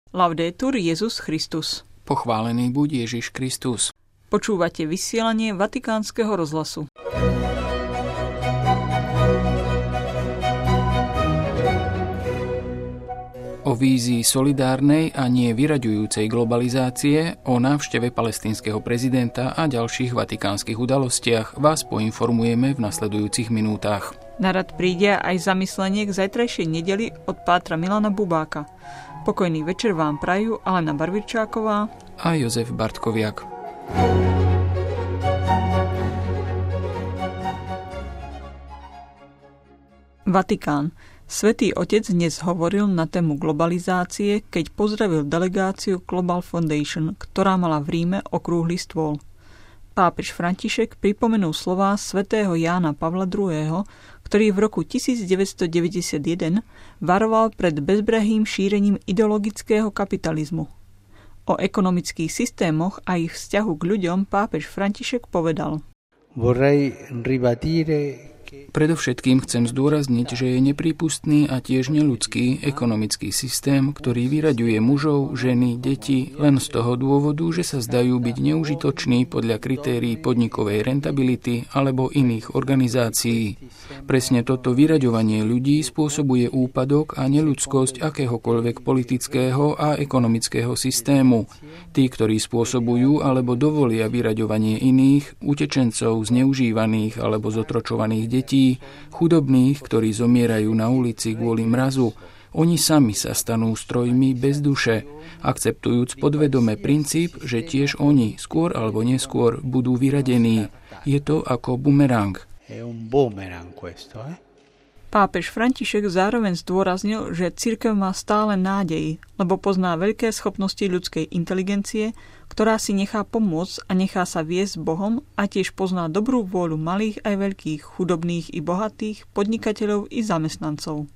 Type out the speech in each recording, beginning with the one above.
Laudetur Jesus Christus. Pochválený buď Ježiš Kristus. Počúvate vysielanie Vatikánskeho rozhlasu. O vízii solidárnej a nie vyraďujúcej globalizácie, o návšteve palestínskeho prezidenta a ďalších vatikánskych udalostiach vás poinformujeme v nasledujúcich minútach. Na rad príde aj zamyslenie k zajtrajšej nedeli od pátra Milana Bubáka. Pokojný večer vám prajú Alena Barvičáková a Jozef Bartkoviak. Vatikán. Svätý Otec dnes hovoril na tému globalizácie, keď pozdravil delegáciu Global Foundation, ktorá mala v Ríme okrúhly stôl. Pápež František pripomenul slová svätého Jána Pavla II., ktorý v roku 1991 varoval pred bezbrehým šírením ideologického kapitalizmu. O ekonomických systémoch a ich vzťahu k ľuďom pápež František povedal: Predovšetkým chcem zdôrazniť, že je neprípustný a tiež neľudský ekonomický systém, ktorý vyraďuje mužov, ženy, deti len z toho dôvodu, že sa zdajú byť neužitoční podľa kritérií podnikovej rentability alebo iných organizácií. Presne toto vyraďovanie ľudí spôsobuje úpadok a neľudskosť akéhokoľvek politického a ekonomického systému. Tí, ktorí spôsobujú alebo dovolia vyraďovanie iných, utečencov, zneužívaných alebo zotročovaných detí, chudobných, ktorí zomierajú na ulici kvôli mrazu, oni sami sa stanú strojmi bez duše, akceptujúc podvedome princíp, že tiež oni skôr alebo neskôr budú vyradení. Je to ako bumerang. Pápež František zároveň zdôraznil, že cirkev má stále nádej, lebo pozná veľké schopnosti ľudskej inteligencie, ktorá si nechá pomôcť a nechá sa viesť Bohom, a tiež pozná dobrú vôľu malých aj veľkých, chudobných i bohatých, podnikateľov i zamestnancov.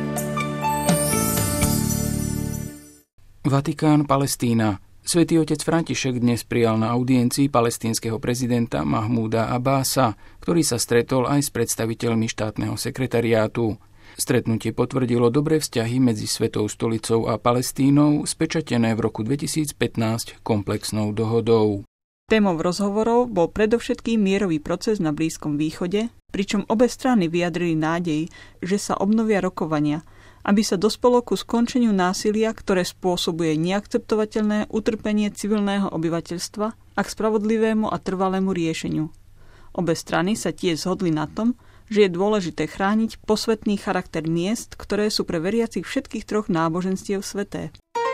Vatikán, Palestína. Svätý otec František dnes prijal na audiencii palestínskeho prezidenta Mahmúda Abbása, ktorý sa stretol aj s predstaviteľmi štátneho sekretariátu. Stretnutie potvrdilo dobré vzťahy medzi Svetou stolicou a Palestínou, spečatené v roku 2015 komplexnou dohodou. Témou rozhovorov bol predovšetkým mierový proces na Blízkom východe, pričom obe strany vyjadrili nádej, že sa obnovia rokovania, aby sa dospelo ku skončeniu násilia, ktoré spôsobuje neakceptovateľné utrpenie civilného obyvateľstva, a k spravodlivému a trvalému riešeniu. Obe strany sa tiež zhodli na tom, že je dôležité chrániť posvätný charakter miest, ktoré sú pre veriacich všetkých troch náboženstiev sväté.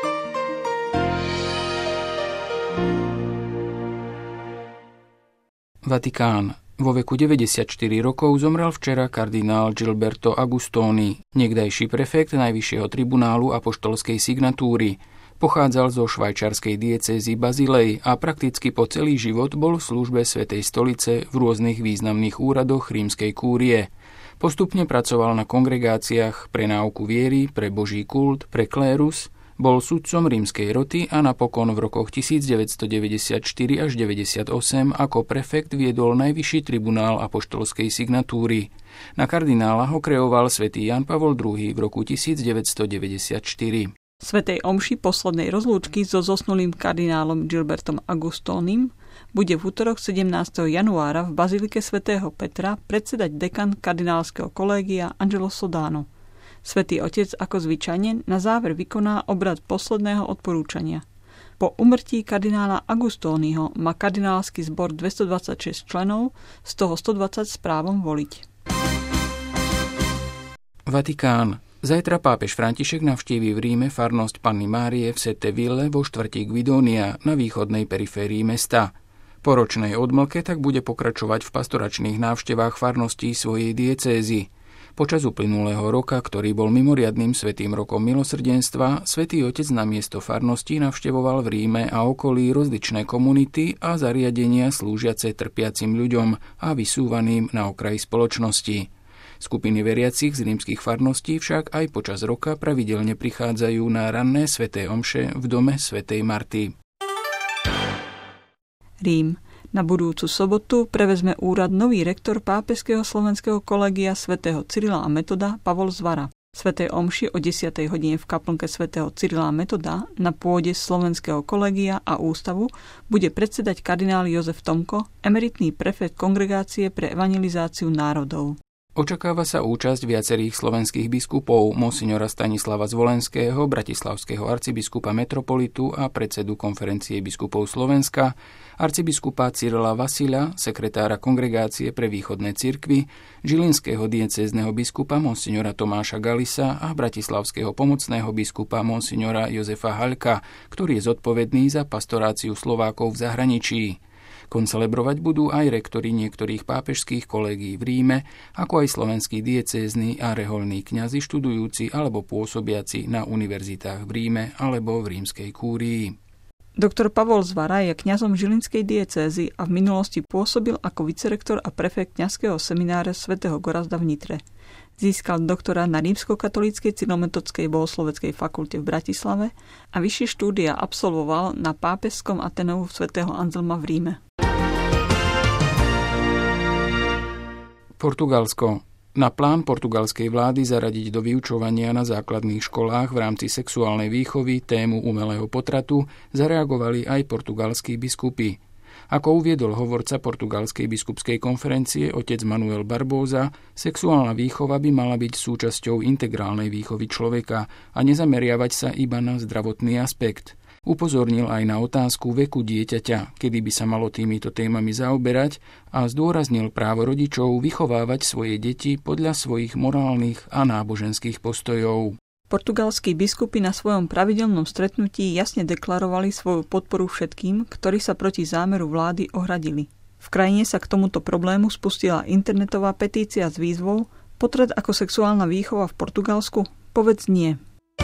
Vatikán. Vo veku 94 rokov zomrel včera kardinál Gilberto Agustoni, niekdajší prefekt Najvyššieho tribunálu apoštolskej signatúry. Pochádzal zo švajčiarskej diecézy Bazilej a prakticky po celý život bol v službe Svätej stolice v rôznych významných úradoch rímskej kúrie. Postupne pracoval na kongregáciách pre náuku viery, pre Boží kult, pre klérus, bol sudcom rímskej roty a napokon v rokoch 1994 až 98 ako prefekt viedol Najvyšší tribunál apoštolskej signatúry. Na kardinála ho kreoval svätý Ján Pavol II v roku 1994. Svätej omši poslednej rozlúčky so zosnulým kardinálom Gilbertom Agustonim bude v utorok 17. januára v bazilike svätého Petra predsedať dekan kardinálskeho kolégia Angelo Sodano. Svätý otec ako zvyčajne na záver vykoná obrad posledného odporúčania. Po umrtí kardinála Agustoniho má kardinálsky zbor 226 členov, z toho 120 s právom voliť. Vatikán. Zajtra pápež František navštíví v Ríme farnosť Panny Márie v Setteville vo štvrti Guidonia na východnej periférii mesta. Po ročnej odmlke tak bude pokračovať v pastoračných návštevách farností svojej diecézy. Počas uplynulého roka, ktorý bol mimoriadnym svätým rokom milosrdenstva, svätý otec na miesto farnosti navštevoval v Ríme a okolí rozličné komunity a zariadenia slúžiace trpiacim ľuďom a vysúvaným na okraji spoločnosti. Skupiny veriacich z rímskych farností však aj počas roka pravidelne prichádzajú na ranné sväté omše v dome svätej Marty. Rím. Na budúcu sobotu prevezme úrad nový rektor pápežského slovenského kolégia svätého Cyrila a Metoda Pavol Zvara. Svätej omši o 10. hodine v kaplnke svätého Cyrila Metoda na pôde Slovenského kolegia a ústavu bude predsedať kardinál Jozef Tomko, emeritný prefekt Kongregácie pre evangelizáciu národov. Očakáva sa účasť viacerých slovenských biskupov, monsignora Stanislava Zvolenského, bratislavského arcibiskupa metropolitu a predsedu Konferencie biskupov Slovenska, arcibiskupa Cyrila Vasila, sekretára Kongregácie pre východné cirkvy, žilinského diecézneho biskupa monsignora Tomáša Galisa a bratislavského pomocného biskupa monsignora Jozefa Haľka, ktorý je zodpovedný za pastoráciu Slovákov v zahraničí. Koncelebrovať budú aj rektori niektorých pápežských kolégií v Ríme, ako aj slovenskí diecézni a rehoľní kňazi študujúci alebo pôsobiaci na univerzitách v Ríme alebo v rímskej kúrii. Doktor Pavol Zvara je kňazom žilinskej diecézy a v minulosti pôsobil ako vicerektor a prefekt kňazského seminára svätého Gorazda v Nitre. Získal doktorát na Rímskokatolíckej cyrilometodskej bohosloveckej fakulte v Bratislave a vyššie štúdia absolvoval na pápežskom Ateneu svätého Anzelma v Ríme. Portugalsko. Na plán portugalskej vlády zaradiť do vyučovania na základných školách v rámci sexuálnej výchovy tému umelého potratu zareagovali aj portugalskí biskupy. Ako uviedol hovorca portugalskej biskupskej konferencie otec Manuel Barbosa, sexuálna výchova by mala byť súčasťou integrálnej výchovy človeka a nezameriavať sa iba na zdravotný aspekt. Upozornil aj na otázku veku dieťaťa, kedy by sa malo týmito témami zaoberať a zdôraznil právo rodičov vychovávať svoje deti podľa svojich morálnych a náboženských postojov. Portugalskí biskupy na svojom pravidelnom stretnutí jasne deklarovali svoju podporu všetkým, ktorí sa proti zámeru vlády ohradili. V krajine sa k tomuto problému spustila internetová petícia s výzvou Potrat ako sexuálna výchova v Portugalsku? Povedz nie.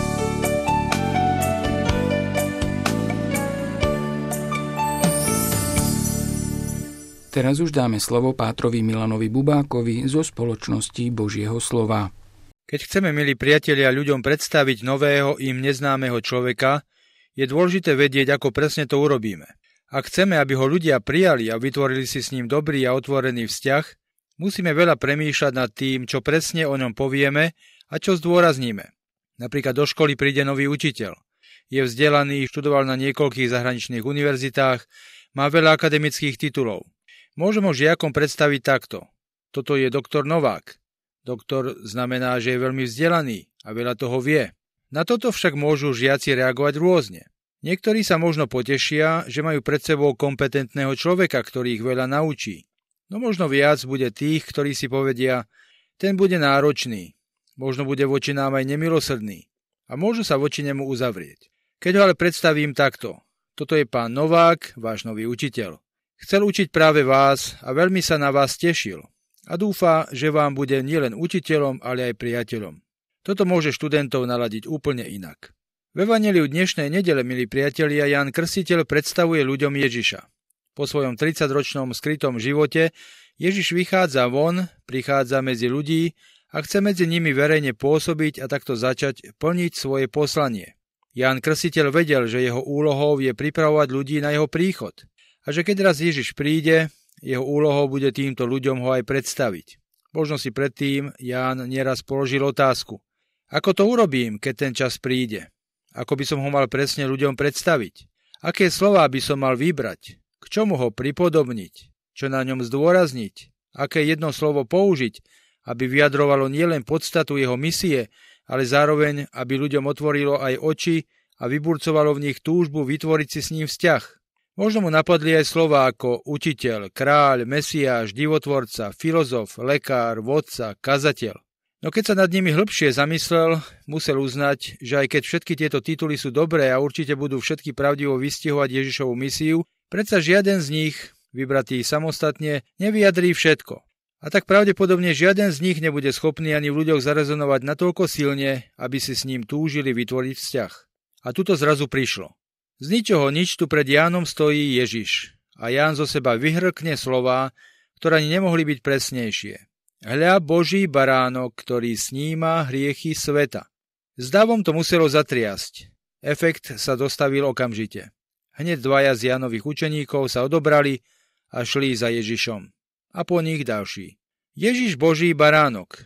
Teraz už dáme slovo pátrovi Milanovi Bubákovi zo spoločnosti Božieho slova. Keď chceme, milí priatelia, ľuďom predstaviť nového, im neznámeho človeka, je dôležité vedieť, ako presne to urobíme. Ak chceme, aby ho ľudia prijali a vytvorili si s ním dobrý a otvorený vzťah, musíme veľa premýšľať nad tým, čo presne o ňom povieme a čo zdôrazníme. Napríklad do školy príde nový učiteľ. Je vzdelaný, študoval na niekoľkých zahraničných univerzitách, má veľa akademických titulov. Môžem ho žiakom predstaviť takto. Toto je doktor Novák. Doktor znamená, že je veľmi vzdelaný a veľa toho vie. Na toto však môžu žiaci reagovať rôzne. Niektorí sa možno potešia, že majú pred sebou kompetentného človeka, ktorý ich veľa naučí. No možno viac bude tých, ktorí si povedia, ten bude náročný, možno bude voči nám aj nemilosrdný a môžu sa voči nemu uzavrieť. Keď ho ale predstavím takto, toto je pán Novák, váš nový učiteľ. Chcel učiť práve vás a veľmi sa na vás tešil a dúfa, že vám bude nielen učiteľom, ale aj priateľom. Toto môže študentov naladiť úplne inak. V evanjeliu dnešnej nedele, milí priatelia, Ján Krstiteľ predstavuje ľuďom Ježiša. Po svojom 30-ročnom skrytom živote Ježiš vychádza von, prichádza medzi ľudí a chce medzi nimi verejne pôsobiť a takto začať plniť svoje poslanie. Ján Krstiteľ vedel, že jeho úlohou je pripravovať ľudí na jeho príchod. A že keď raz Ježiš príde, jeho úlohou bude týmto ľuďom ho aj predstaviť. Možno si predtým Ján nieraz položil otázku. Ako to urobím, keď ten čas príde? Ako by som ho mal presne ľuďom predstaviť? Aké slová by som mal vybrať? K čomu ho pripodobniť? Čo na ňom zdôrazniť? Aké jedno slovo použiť, aby vyjadrovalo nielen podstatu jeho misie, ale zároveň, aby ľuďom otvorilo aj oči a vyburcovalo v nich túžbu vytvoriť si s ním vzťah? Možno mu napadli aj slová ako učiteľ, kráľ, mesiáš, divotvorca, filozof, lekár, vodca, kazateľ. No keď sa nad nimi hĺbšie zamyslel, musel uznať, že aj keď všetky tieto tituly sú dobré a určite budú všetky pravdivo vystihovať Ježišovu misiu, predsa žiaden z nich, vybratý samostatne, nevyjadrí všetko. A tak pravdepodobne žiaden z nich nebude schopný ani v ľuďoch zarezonovať natoľko silne, aby si s ním túžili vytvoriť vzťah. A tuto zrazu prišlo. Z ničoho nič tu pred Jánom stojí Ježiš a Ján zo seba vyhrkne slová, ktoré ani nemohli byť presnejšie. Hľa Boží baránok, ktorý sníma hriechy sveta. S davom to muselo zatriasť. Efekt sa dostavil okamžite. Hneď dvaja z Jánových učeníkov sa odobrali a šli za Ježišom. A po nich ďalší. Ježiš Boží baránok.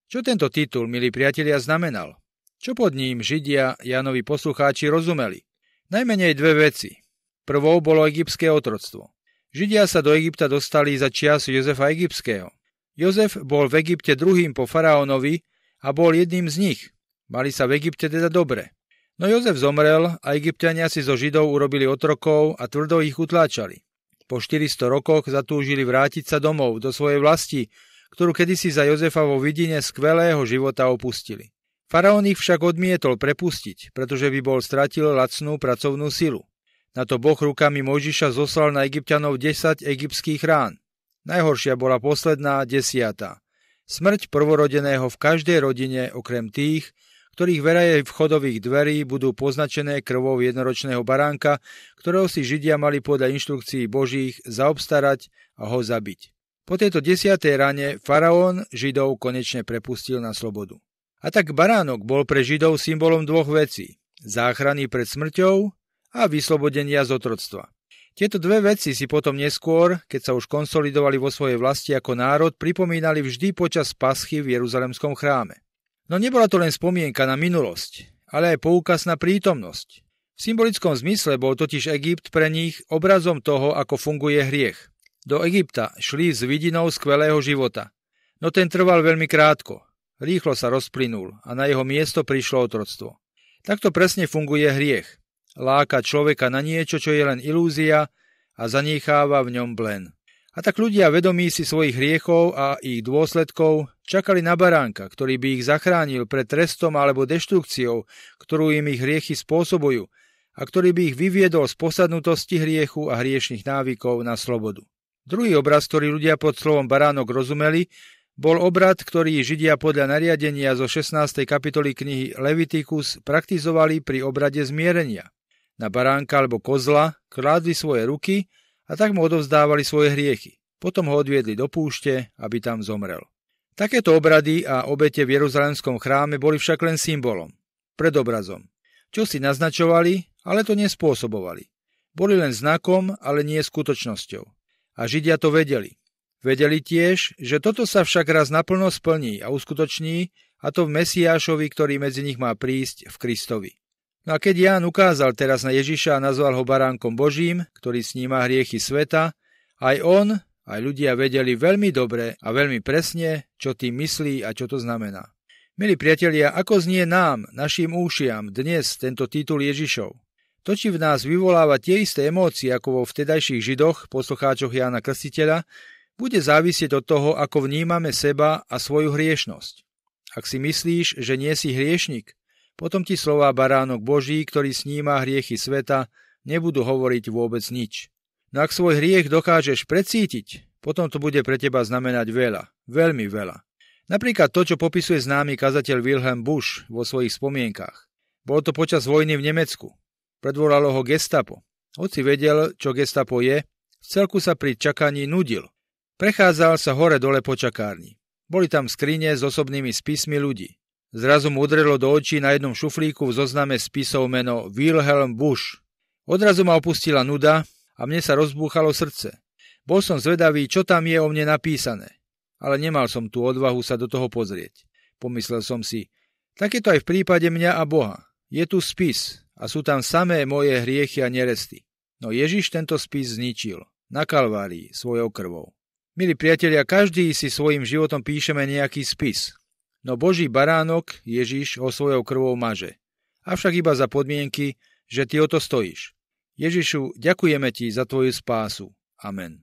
Čo tento titul, milí priatelia, znamenal? Čo pod ním Židia, Jánovi poslucháči, rozumeli? Najmenej dve veci. Prvou bolo egyptské otroctvo. Židia sa do Egypta dostali za čias Jozefa Egyptského. Jozef bol v Egypte druhým po faraónovi a bol jedným z nich. Mali sa v Egypte teda dobre. No Jozef zomrel a Egypťania si zo Židov urobili otrokov a tvrdo ich utláčali. Po 400 rokoch zatúžili vrátiť sa domov, do svojej vlasti, ktorú kedysi za Jozefa vo vidine skvelého života opustili. Faraón ich však odmietol prepustiť, pretože by bol stratil lacnú pracovnú silu. Na to Boh rukami Mojžiša zoslal na Egypťanov 10 egyptských rán. Najhoršia bola posledná, 10. Smrť prvorodeného v každej rodine, okrem tých, ktorých veraje vchodových dverí budú poznačené krvou jednoročného baránka, ktorého si Židia mali podľa inštrukcií Božích zaobstarať a ho zabiť. Po tejto 10. rane faraón Židov konečne prepustil na slobodu. A tak baránok bol pre Židov symbolom dvoch vecí: záchrany pred smrťou a vyslobodenia z otroctva. Tieto dve veci si potom neskôr, keď sa už konsolidovali vo svojej vlasti ako národ, pripomínali vždy počas paschy v Jeruzalemskom chráme. No nebola to len spomienka na minulosť, ale aj poukaz na prítomnosť. V symbolickom zmysle bol totiž Egypt pre nich obrazom toho, ako funguje hriech. Do Egypta šli s vidinou skvelého života. No ten trval veľmi krátko. Rýchlo sa rozplynul a na jeho miesto prišlo otroctvo. Takto presne funguje hriech. Láka človeka na niečo, čo je len ilúzia a zanecháva v ňom blen. A tak ľudia vedomí si svojich hriechov a ich dôsledkov čakali na baránka, ktorý by ich zachránil pred trestom alebo deštrukciou, ktorú im ich hriechy spôsobujú, a ktorý by ich vyviedol z posadnutosti hriechu a hriešnych návykov na slobodu. Druhý obraz, ktorý ľudia pod slovom baránok rozumeli, bol obrad, ktorý Židia podľa nariadenia zo 16. kapitoly knihy Levitikus praktizovali pri obrade zmierenia. Na baránka alebo kozla kládli svoje ruky a tak mu odovzdávali svoje hriechy. Potom ho odviedli do púšte, aby tam zomrel. Takéto obrady a obete v Jeruzalemskom chráme boli však len symbolom, predobrazom. Čo si naznačovali, ale to nespôsobovali. Boli len znakom, ale nie skutočnosťou. A Židia to vedeli. Vedeli tiež, že toto sa však raz naplno splní a uskutoční, a to v Mesiášovi, ktorý medzi nich má prísť, v Kristovi. No a keď Ján ukázal teraz na Ježiša a nazval ho baránkom Božím, ktorý sníma hriechy sveta, aj on, aj ľudia vedeli veľmi dobre a veľmi presne, čo tým myslí a čo to znamená. Milí priatelia, ako znie nám, našim ušiam, dnes tento titul Ježišov? To, či v nás vyvoláva tie isté emócie ako vo vtedajších Židoch, poslucháčoch Jána Krstiteľa, bude závisieť od toho, ako vnímame seba a svoju hriešnosť. Ak si myslíš, že nie si hriešnik, potom ti slová baránok Boží, ktorý sníma hriechy sveta, nebudú hovoriť vôbec nič. No ak svoj hriech dokážeš precítiť, potom to bude pre teba znamenať veľa, veľmi veľa. Napríklad to, čo popisuje známy kazateľ Wilhelm Busch vo svojich spomienkach. Bolo to počas vojny v Nemecku. Predvolalo ho Gestapo. Hoci vedel, čo Gestapo je, v celku sa pri čakaní nudil. Prechádzal sa hore-dole po čakárni. Boli tam skrine s osobnými spismi ľudí. Zrazu mu udrelo do očí na jednom šuflíku v zozname spisov meno Wilhelm Busch. Odrazu ma opustila nuda a mne sa rozbúchalo srdce. Bol som zvedavý, čo tam je o mne napísané, ale nemal som tú odvahu sa do toho pozrieť. Pomyslel som si, tak je to aj v prípade mňa a Boha. Je tu spis a sú tam samé moje hriechy a neresty. No Ježiš tento spis zničil, na Kalvárii, svojou krvou. Milí priatelia, každý si svojim životom píšeme nejaký spis. No Boží baránok Ježiš ho svojou krvou maže. Avšak iba za podmienky, že ty o to stojíš. Ježišu, ďakujeme ti za tvoju spásu. Amen.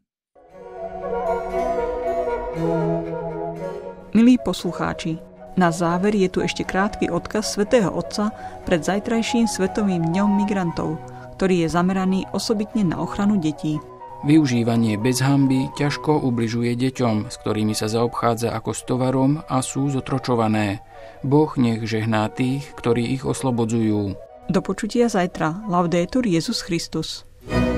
Milí poslucháči, na záver je tu ešte krátky odkaz svätého Otca pred zajtrajším Svetovým dňom migrantov, ktorý je zameraný osobitne na ochranu detí. Využívanie bez hanby ťažko ubližuje deťom, s ktorými sa zaobchádza ako s tovarom a sú zotročované. Boh nech žehná tých, ktorí ich oslobodzujú. Do počutia zajtra. Laudetur Jesus Christus.